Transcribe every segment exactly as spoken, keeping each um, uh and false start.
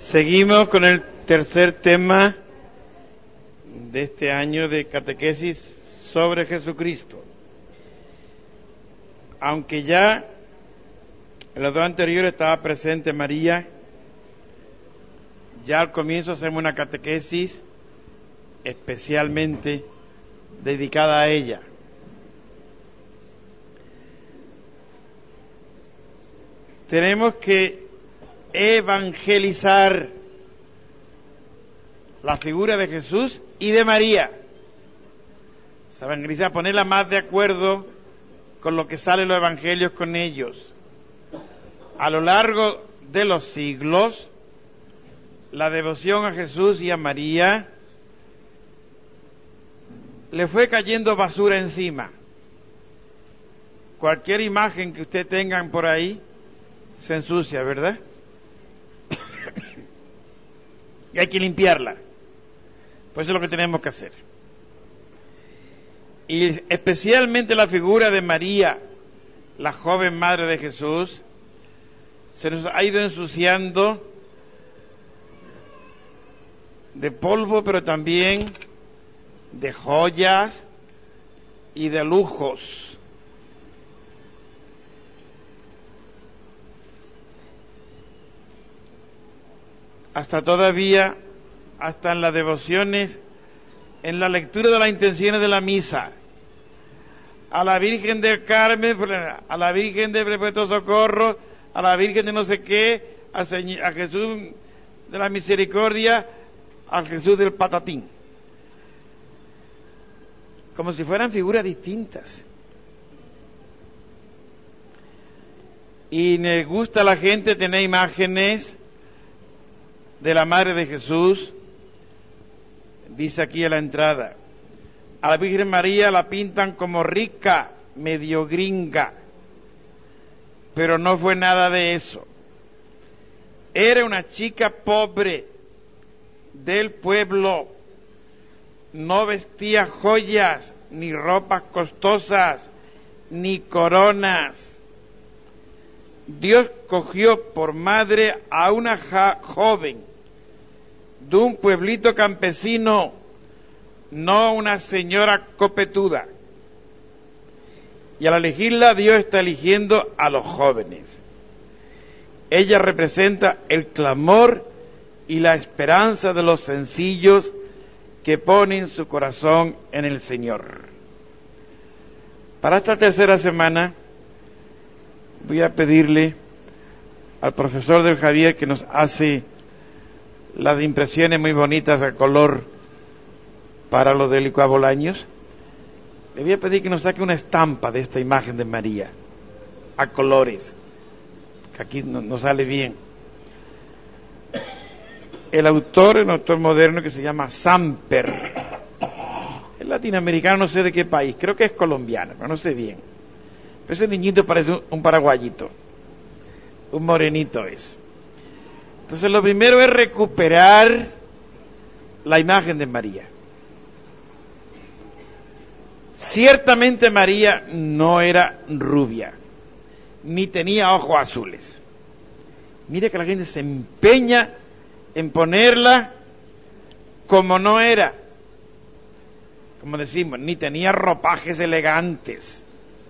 Seguimos con el tercer tema de este año de catequesis sobre Jesucristo. Aunque ya en los dos anteriores estaba presente María, ya al comienzo hacemos una catequesis especialmente dedicada a ella. Tenemos que evangelizar la figura de Jesús y de María. Se evangeliza, ponerla más de acuerdo con lo que sale en los evangelios con ellos. A lo largo de los siglos, la devoción a Jesús y a María le fue cayendo basura encima. Cualquier imagen que ustedes tengan por ahí se ensucia, ¿verdad? Y hay que limpiarla. Pues eso es lo que tenemos que hacer. Y especialmente la figura de María, la joven madre de Jesús, se nos ha ido ensuciando de polvo, pero también de joyas y de lujos. Hasta todavía, hasta en las devociones, en la lectura de las intenciones de la misa, a la Virgen del Carmen, a la Virgen del Perpetuo Socorro, a la Virgen de no sé qué, a, a Jesús de la Misericordia, al Jesús del Patatín. Como si fueran figuras distintas. Y me gusta a la gente tener imágenes de la Madre de Jesús. Dice aquí a la entrada, a la Virgen María la pintan como rica, medio gringa, pero no fue nada de eso. Era una chica pobre del pueblo, no vestía joyas, ni ropas costosas, ni coronas. Dios cogió por madre a una ja- joven de un pueblito campesino, no una señora copetuda. Y al elegirla, Dios está eligiendo a los jóvenes. Ella representa el clamor y la esperanza de los sencillos que ponen su corazón en el Señor. Para esta tercera semana voy a pedirle al profesor del Javier, que nos hace las impresiones muy bonitas a color para los de Licua Bolaños, le voy a pedir que nos saque una estampa de esta imagen de María a colores, que aquí no, no sale bien. El autor es un autor moderno que se llama Samper, es latinoamericano, no sé de qué país, creo que es colombiano, pero no sé bien. Pero ese niñito parece un, un paraguayito, un morenito es. Entonces lo primero es recuperar la imagen de María. Ciertamente María no era rubia, ni tenía ojos azules. Mire que la gente se empeña en ponerla como no era. Como decimos, ni tenía ropajes elegantes.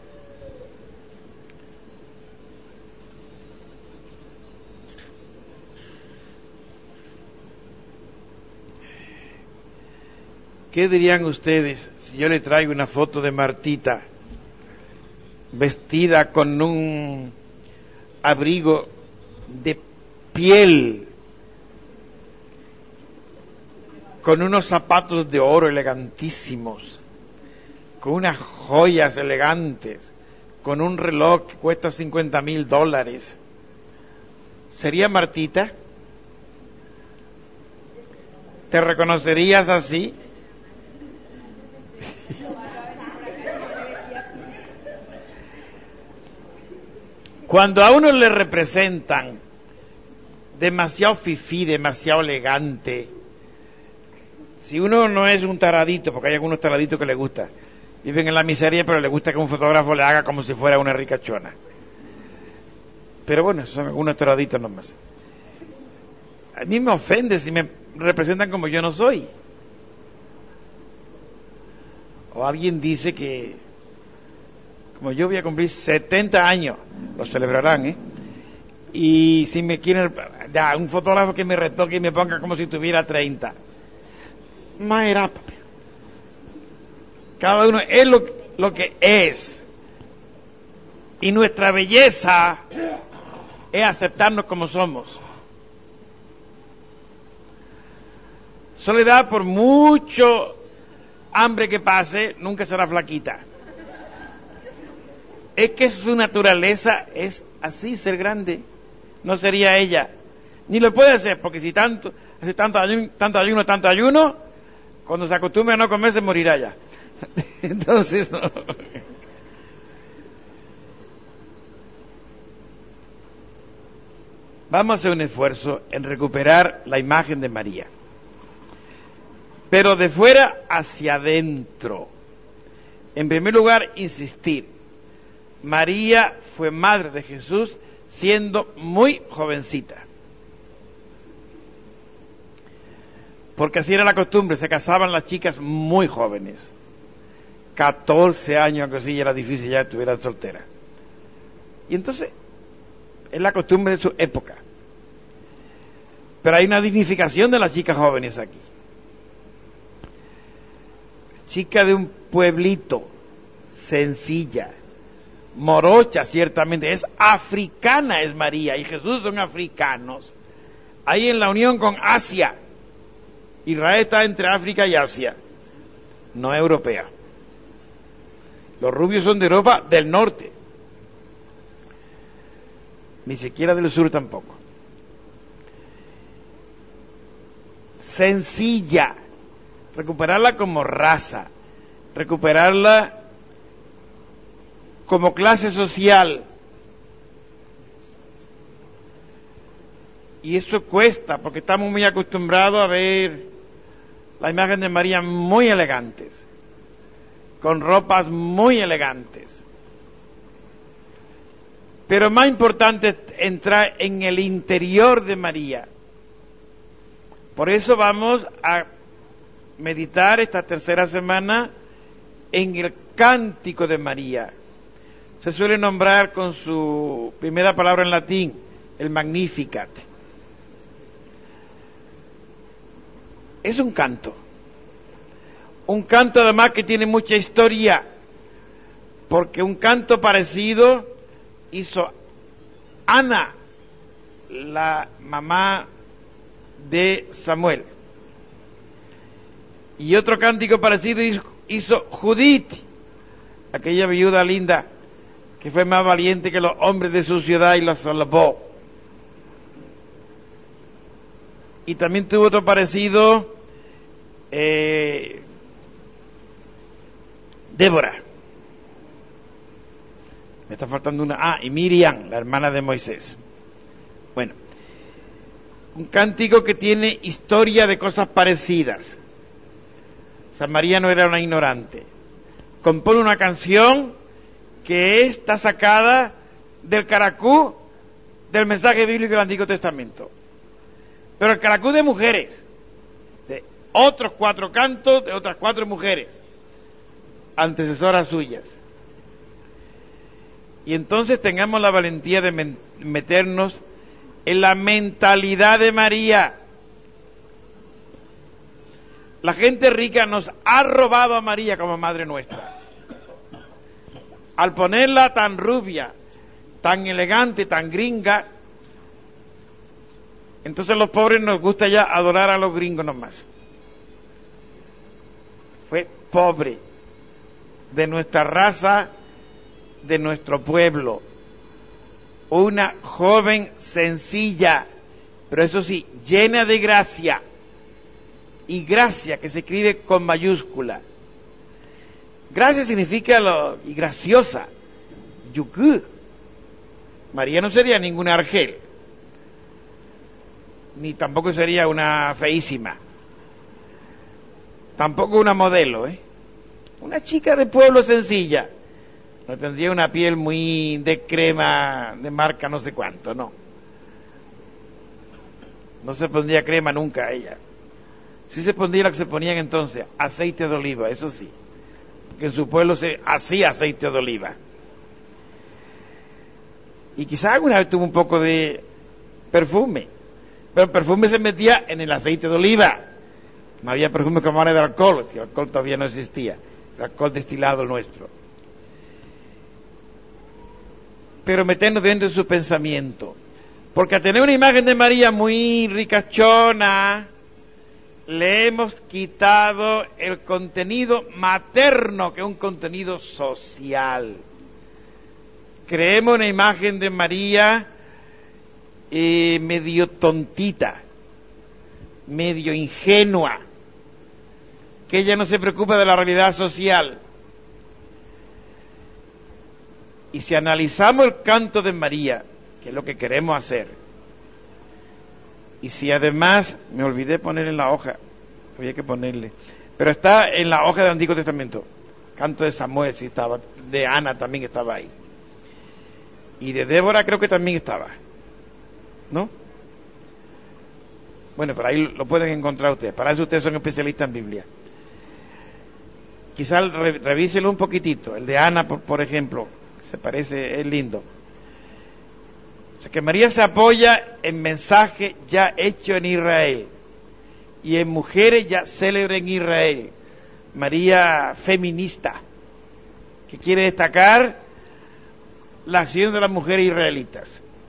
¿Qué dirían ustedes si yo le traigo una foto de Martita vestida con un abrigo de piel, con unos zapatos de oro elegantísimos, con unas joyas elegantes, con un reloj que cuesta cincuenta mil dólares? ¿Sería Martita? ¿Te reconocerías así? Cuando a uno le representan demasiado fifí, demasiado elegante, si uno no es un taradito, porque hay algunos taraditos que les gusta, viven en la miseria, pero les gusta que un fotógrafo le haga como si fuera una ricachona. Pero bueno, son algunos taraditos nomás. A mí me ofende si me representan como yo no soy. O alguien dice que, como yo voy a cumplir setenta años, lo celebrarán, ¿eh? Y si me quieren, ya, un fotógrafo que me retoque y me ponga como si tuviera treinta. Maera, cada uno es lo, lo que es. Y nuestra belleza es aceptarnos como somos. Soledad, por mucho hambre que pase, nunca será flaquita. Es que su naturaleza es así, ser grande. No sería ella. Ni lo puede hacer, porque si tanto hace tanto ayuno, tanto ayuno, tanto ayuno, cuando se acostumbre a no comer se morirá ya. Entonces, no. Vamos a hacer un esfuerzo en recuperar la imagen de María, pero de fuera hacia adentro. En primer lugar, insistir. María fue madre de Jesús siendo muy jovencita. Porque así era la costumbre, se casaban las chicas muy jóvenes. catorce años, aunque sí era difícil ya estuvieran solteras. Y entonces, es la costumbre de su época. Pero hay una dignificación de las chicas jóvenes aquí. Chica de un pueblito, sencilla, morocha ciertamente, es africana es María, y Jesús son africanos. Ahí en la unión con Asia. Israel está entre África y Asia, no es europea. Los rubios son de Europa del norte, ni siquiera del sur tampoco. Sencilla, recuperarla como raza, recuperarla como clase social. Y eso cuesta, porque estamos muy acostumbrados a ver la imagen de María muy elegantes, con ropas muy elegantes. Pero más importante es entrar en el interior de María. Por eso vamos a meditar esta tercera semana en el cántico de María. Se suele nombrar con su primera palabra en latín, el Magnificat. Es un canto. Un canto además que tiene mucha historia, porque un canto parecido hizo Ana, la mamá de Samuel. Y otro cántico parecido hizo Judith, aquella viuda linda que fue más valiente que los hombres de su ciudad y la salvó. Y también tuvo otro parecido eh, Débora. Me está faltando una. Ah, y Miriam, la hermana de Moisés. Bueno, un cántico que tiene historia de cosas parecidas. San María no era una ignorante. Compone una canción que está sacada del caracú del mensaje bíblico del Antiguo Testamento. Pero el caracú de mujeres, de otros cuatro cantos de otras cuatro mujeres, antecesoras suyas. Y entonces tengamos la valentía de meternos en la mentalidad de María. La gente rica nos ha robado a María como madre nuestra. Al ponerla tan rubia, tan elegante, tan gringa, entonces los pobres nos gusta ya adorar a los gringos nomás. Fue pobre, de nuestra raza, de nuestro pueblo. Una joven sencilla, pero eso sí, llena de gracia. Y gracia que se escribe con mayúscula. Gracia significa lo, y graciosa. Yuku. María no sería ninguna Argel, ni tampoco sería una feísima, tampoco una modelo, ¿eh? Una chica de pueblo sencilla. No tendría una piel muy de crema, de marca no sé cuánto, no. No se pondría crema nunca a ella. Sí se pondría lo que se ponían entonces, aceite de oliva, eso sí. Porque en su pueblo se hacía aceite de oliva. Y quizás alguna vez tuvo un poco de perfume. Pero el perfume se metía en el aceite de oliva. No había perfume como ahora de alcohol, si el alcohol todavía no existía. El alcohol destilado nuestro. Pero meternos dentro de su pensamiento. Porque al tener una imagen de María muy ricachona, le hemos quitado el contenido materno, que es un contenido social. Creemos una imagen de María eh, medio tontita, medio ingenua, que ella no se preocupa de la realidad social. Y si analizamos el canto de María, que es lo que queremos hacer, y si además, me olvidé poner en la hoja, había que ponerle, pero está en la hoja del Antiguo Testamento, canto de Samuel sí estaba, de Ana también estaba ahí, y de Débora creo que también estaba, ¿no? Bueno, por ahí lo pueden encontrar ustedes, para eso ustedes son especialistas en Biblia. Quizás re, revíselo un poquitito, el de Ana, por, por ejemplo, se parece, es lindo. O sea que María se apoya en mensajes ya hechos en Israel y en mujeres ya célebres en Israel. María feminista, que quiere destacar la acción de las mujeres israelitas.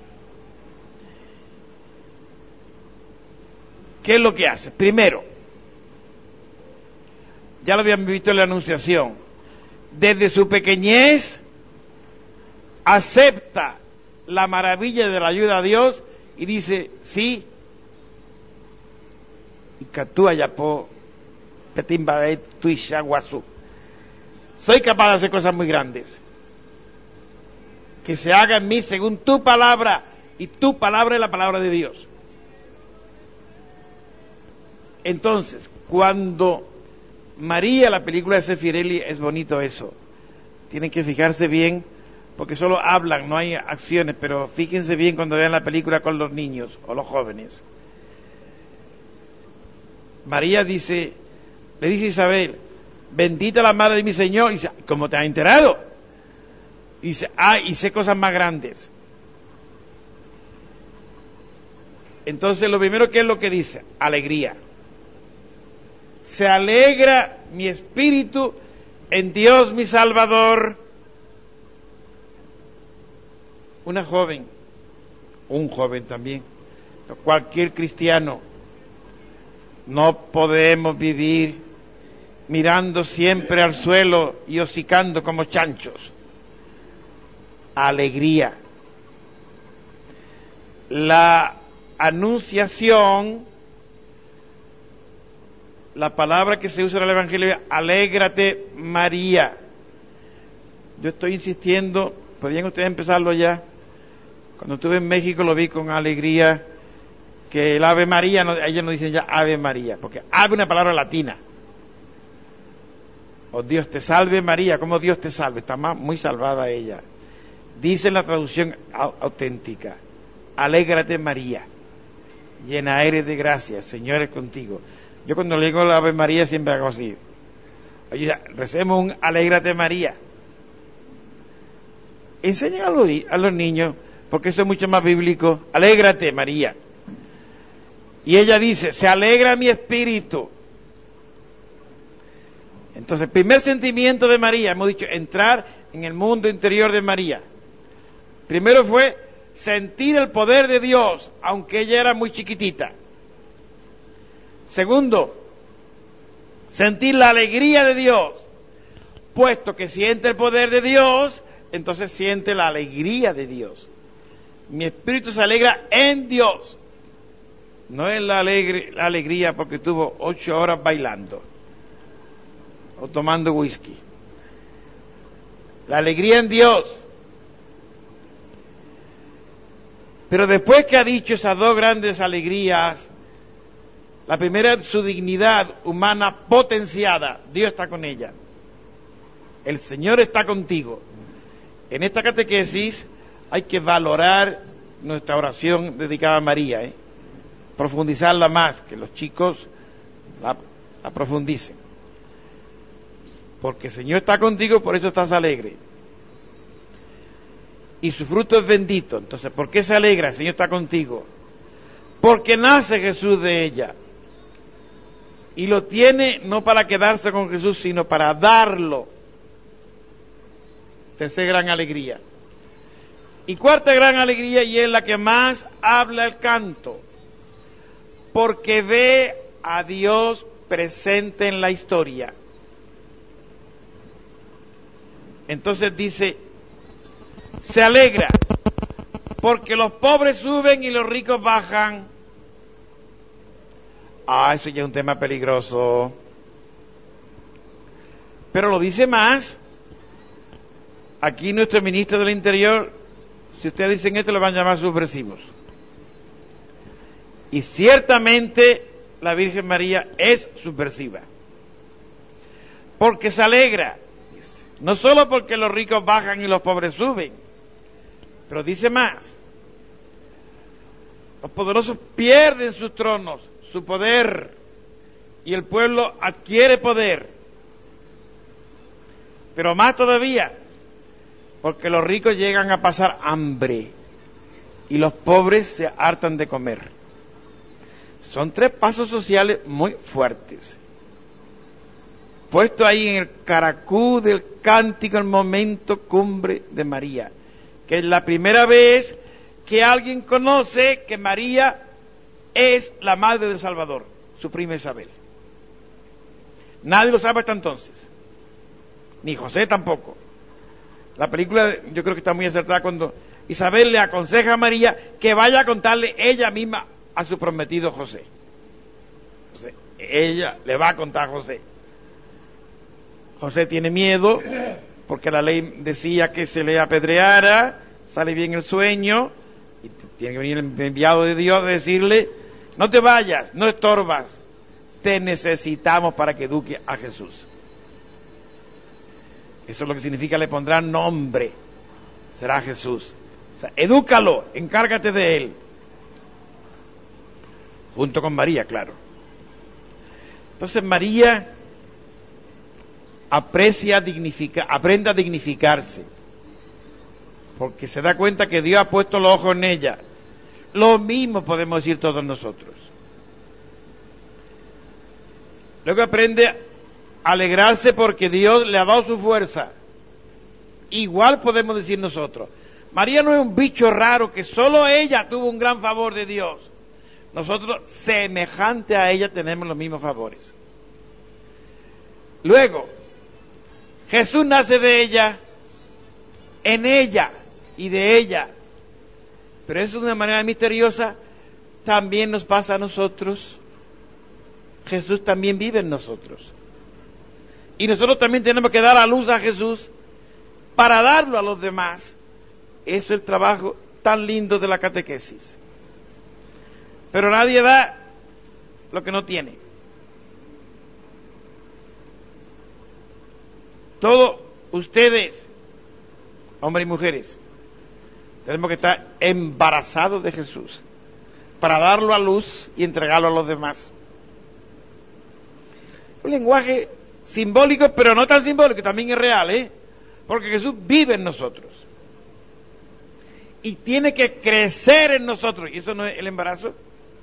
¿Qué es lo que hace? Primero, ya lo habían visto en la Anunciación, desde su pequeñez acepta la maravilla de la ayuda a Dios y dice, sí, y catúa yapo, petimba de tuisha guasú. Soy capaz de hacer cosas muy grandes. Que se haga en mí según tu palabra, y tu palabra es la palabra de Dios. Entonces, cuando María, la película de Sefirelli, es bonito eso. Tienen que fijarse bien, porque solo hablan, no hay acciones, pero fíjense bien cuando vean la película con los niños o los jóvenes. María dice, le dice a Isabel, bendita la madre de mi Señor, y dice, ¿cómo te has enterado? Y dice, ah, y sé cosas más grandes. Entonces lo primero que es lo que dice, alegría. Se alegra mi espíritu en Dios mi Salvador. Una joven, un joven también, cualquier cristiano, no podemos vivir mirando siempre al suelo y hocicando como chanchos. Alegría. La anunciación, la palabra que se usa en el Evangelio es alégrate María. Yo estoy insistiendo, podrían ustedes empezarlo ya. Cuando estuve en México lo vi con alegría, que el Ave María, no, ellos no dicen ya Ave María, porque Ave es una palabra latina. O Dios te salve María, como Dios te salve, está más, muy salvada ella. Dice en la traducción auténtica, alégrate María, llena eres de gracia, Señor es contigo. Yo cuando le digo la Ave María siempre hago así. Oye, recemos un alégrate María. Enseñen a los, a los niños, porque eso es mucho más bíblico. Alégrate María. Y ella dice, se alegra mi espíritu. Entonces, el primer sentimiento de María, hemos dicho, entrar en el mundo interior de María. Primero fue sentir el poder de Dios, aunque ella era muy chiquitita. Segundo, sentir la alegría de Dios. Puesto que siente el poder de Dios, entonces siente la alegría de Dios. Mi espíritu se alegra en Dios. No es la, alegre, la alegría porque tuvo ocho horas bailando o tomando whisky. La alegría en Dios. Pero después que ha dicho esas dos grandes alegrías, la primera es su dignidad humana potenciada. Dios está con ella. El Señor está contigo. En esta catequesis hay que valorar nuestra oración dedicada a María, ¿eh? profundizarla más, que los chicos la, la profundicen. Porque el Señor está contigo, por eso estás alegre. Y su fruto es bendito. Entonces, ¿por qué se alegra? El Señor está contigo. Porque nace Jesús de ella. Y lo tiene no para quedarse con Jesús, sino para darlo. Tercera gran alegría. Y cuarta gran alegría, y es la que más habla el canto. Porque ve a Dios presente en la historia. Entonces dice, se alegra, porque los pobres suben y los ricos bajan. Ah, eso ya es un tema peligroso. Pero lo dice más. Aquí nuestro ministro del Interior, si ustedes dicen esto, lo van a llamar subversivos. Y ciertamente la Virgen María es subversiva. Porque se alegra. No solo porque los ricos bajan y los pobres suben, pero dice más. Los poderosos pierden sus tronos, su poder, y el pueblo adquiere poder. Pero más todavía, porque los ricos llegan a pasar hambre y los pobres se hartan de comer. Son tres pasos sociales muy fuertes. Puesto ahí en el caracú del cántico, el momento cumbre de María, que es la primera vez que alguien conoce que María es la madre del Salvador, su prima Isabel. Nadie lo sabe hasta entonces, ni José tampoco. La película yo creo que está muy acertada cuando Isabel le aconseja a María que vaya a contarle ella misma a su prometido José. Entonces, ella le va a contar a José. José tiene miedo porque la ley decía que se le apedreara, sale bien el sueño y tiene que venir el enviado de Dios a decirle, no te vayas, no estorbas, te necesitamos para que eduque a Jesús. Eso es lo que significa, le pondrán nombre, será Jesús. O sea, edúcalo, encárgate de él. Junto con María, claro. Entonces María aprecia, dignifica, aprende a dignificarse, porque se da cuenta que Dios ha puesto los ojos en ella. Lo mismo podemos decir todos nosotros. Luego aprende a alegrarse porque Dios le ha dado su fuerza. Igual podemos decir nosotros. María no es un bicho raro que solo ella tuvo un gran favor de Dios. Nosotros, semejante a ella, tenemos los mismos favores. Luego, Jesús nace de ella, en ella y de ella. Pero eso de una manera misteriosa también nos pasa a nosotros. Jesús también vive en nosotros. Y nosotros también tenemos que dar a luz a Jesús para darlo a los demás. Eso es el trabajo tan lindo de la catequesis. Pero nadie da lo que no tiene. Todos ustedes, hombres y mujeres, tenemos que estar embarazados de Jesús para darlo a luz y entregarlo a los demás. Un lenguaje simbólico, pero no tan simbólico, también es real, ¿eh? Porque Jesús vive en nosotros y tiene que crecer en nosotros. ¿Y eso no es el embarazo?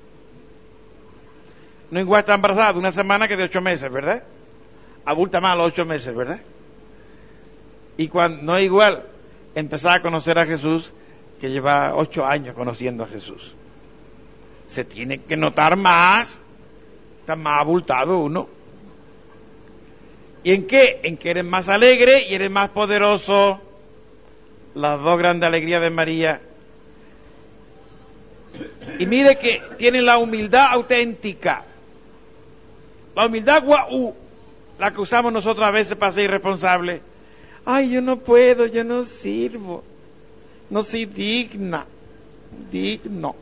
No igual está embarazada de una semana que de ocho meses, ¿verdad? Abulta más a los ocho meses, ¿verdad? Y cuando no es igual empezar a conocer a Jesús que lleva ocho años conociendo a Jesús. Se tiene que notar más, está más abultado uno. ¿Y en qué? En que eres más alegre y eres más poderoso. Las dos grandes alegrías de María. Y mire que tiene la humildad auténtica. La humildad guau, la que usamos nosotros a veces para ser irresponsables. Ay, yo no puedo, yo no sirvo, no soy digna, digno.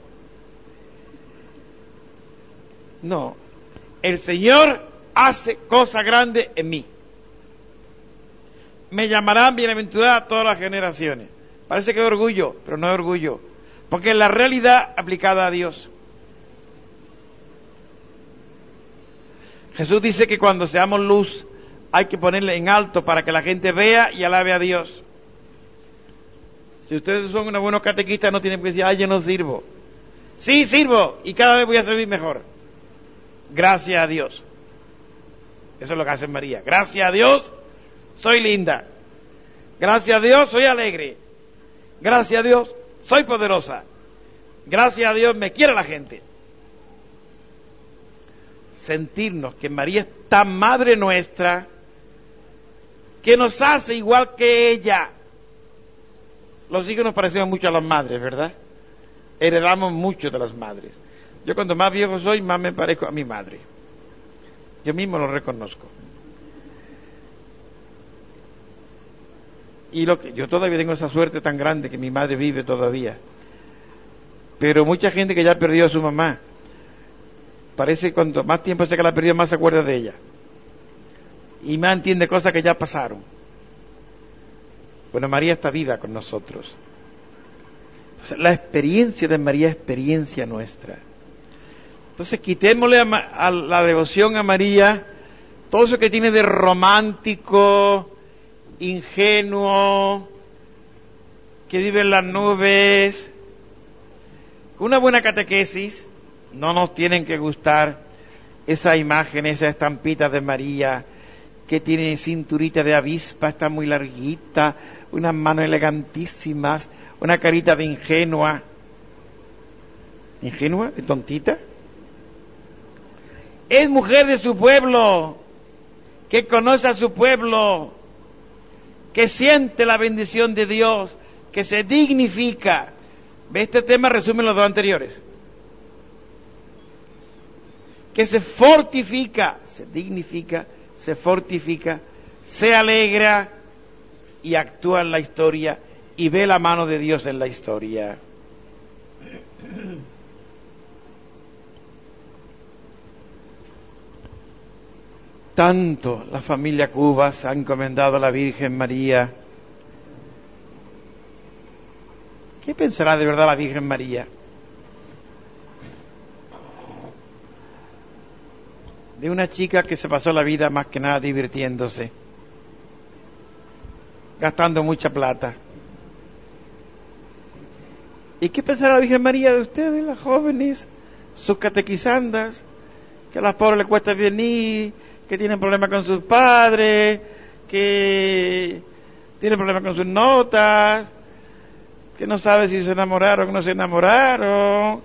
No, el Señor hace cosas grandes en mí. Me llamarán bienaventurada todas las generaciones. Parece que es orgullo, pero no es orgullo, porque es la realidad aplicada a Dios. Jesús dice que cuando seamos luz hay que ponerle en alto para que la gente vea y alabe a Dios. Si ustedes son unos buenos catequistas, no tienen que decir, ay, yo no sirvo. Sí, sirvo, y cada vez voy a servir mejor. Gracias a Dios. Eso es lo que hace María. Gracias a Dios, soy linda. Gracias a Dios, soy alegre. Gracias a Dios, soy poderosa. Gracias a Dios, me quiere la gente. Sentirnos que María es tan madre nuestra, que nos hace igual que ella. Los hijos nos parecemos mucho a las madres, ¿verdad? Heredamos mucho de las madres. Yo cuando más viejo soy, más me parezco a mi madre. Yo mismo lo reconozco. Y lo que yo todavía tengo esa suerte tan grande que mi madre vive todavía. Pero mucha gente que ya perdió a su mamá, parece que cuanto más tiempo sé que la perdió, más se acuerda de ella. Y más entiende cosas que ya pasaron. Bueno, María está viva con nosotros. Entonces, la experiencia de María es experiencia nuestra. Entonces, quitémosle a, a la devoción a María todo eso que tiene de romántico, ingenuo, que vive en las nubes. Una buena catequesis, no nos tienen que gustar esas imágenes, esas estampitas de María, que tiene cinturita de avispa, está muy larguita, unas manos elegantísimas, una carita de ingenua. ¿Ingenua? ¿De tontita? Es mujer de su pueblo, que conoce a su pueblo, que siente la bendición de Dios, que se dignifica. ¿Ve? Este tema resume los dos anteriores. Que se fortifica, se dignifica, se fortifica, se alegra y actúa en la historia y ve la mano de Dios en la historia. Tanto la familia Cubas ha encomendado a la Virgen María. ¿Qué pensará de verdad la Virgen María? De una chica que se pasó la vida más que nada divirtiéndose, gastando mucha plata. ¿Y qué pensará la Virgen María de ustedes, las jóvenes, sus catequizandas, que a las pobres les cuesta venir, que tienen problemas con sus padres, que tienen problemas con sus notas, que no sabe si se enamoraron o no se enamoraron?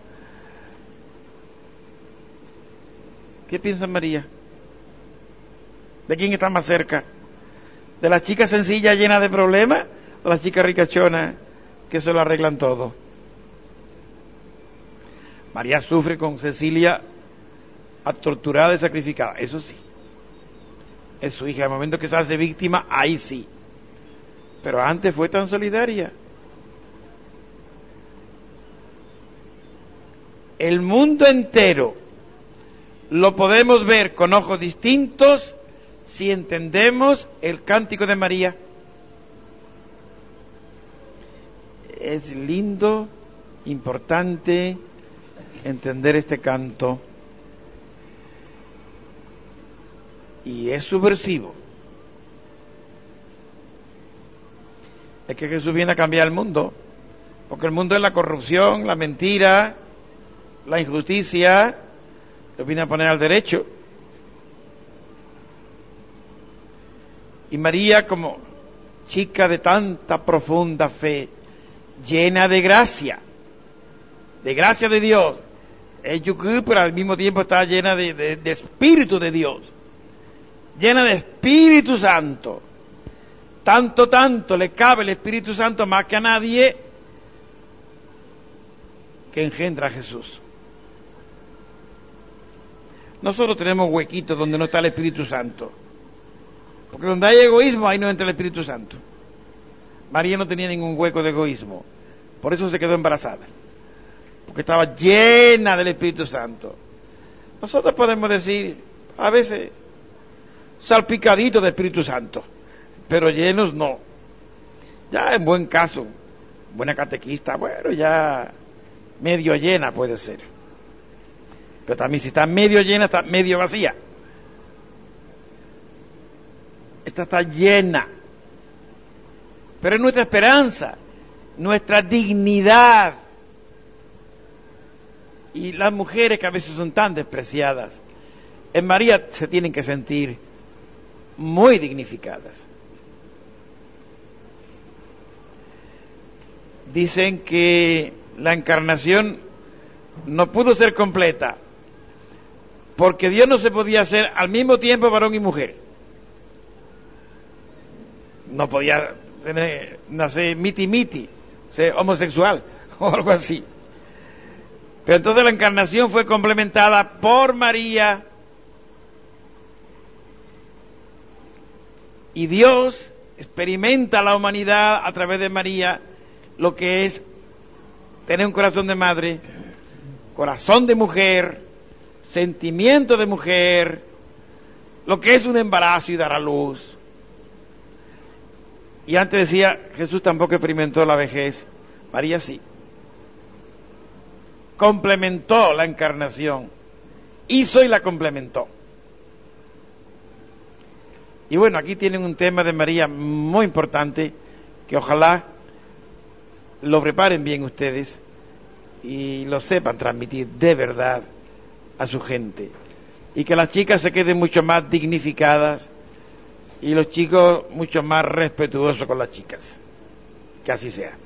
¿Qué piensa María? ¿De quién está más cerca? ¿De la chica sencilla llena de problemas o la chica ricachona que se lo arreglan todo? María sufre con Cecilia torturada y sacrificada, eso sí. Es su hija, al momento que se hace víctima, ahí sí. Pero antes fue tan solidaria. El mundo entero lo podemos ver con ojos distintos si entendemos el cántico de María. Es lindo, importante entender este canto. Y es subversivo. Es que Jesús viene a cambiar el mundo, porque el mundo es la corrupción, la mentira, la injusticia, lo viene a poner al derecho. Y María, como chica de tanta profunda fe, llena de gracia, de gracia de Dios, es yucú, pero al mismo tiempo está llena de, de, de Espíritu de Dios, llena de Espíritu Santo. Tanto, tanto le cabe el Espíritu Santo más que a nadie, que engendra a Jesús. Nosotros tenemos huequitos donde no está el Espíritu Santo, porque donde hay egoísmo, ahí no entra el Espíritu Santo. María no tenía ningún hueco de egoísmo, por eso se quedó embarazada, porque estaba llena del Espíritu Santo. Nosotros podemos decir, a veces, salpicaditos de Espíritu Santo, pero llenos no. Ya en buen caso, buena catequista, bueno, ya medio llena puede ser. Pero también si está medio llena, está medio vacía. esta está llena. Pero es nuestra esperanza, nuestra dignidad. Y las mujeres que a veces son tan despreciadas, en María se tienen que sentir muy dignificadas. Dicen que la encarnación no pudo ser completa porque Dios no se podía hacer al mismo tiempo varón y mujer. No podía tener, nacer miti miti, ser homosexual o algo así. Pero entonces la encarnación fue complementada por María, y Dios experimenta a la humanidad a través de María lo que es tener un corazón de madre, corazón de mujer, sentimiento de mujer, lo que es un embarazo y dar a luz. Y antes decía, Jesús tampoco experimentó la vejez, María sí. Complementó la encarnación, hizo y la complementó. Y bueno, aquí tienen un tema de María muy importante, que ojalá lo preparen bien ustedes y lo sepan transmitir de verdad a su gente, y que las chicas se queden mucho más dignificadas y los chicos mucho más respetuosos con las chicas. Que así sea.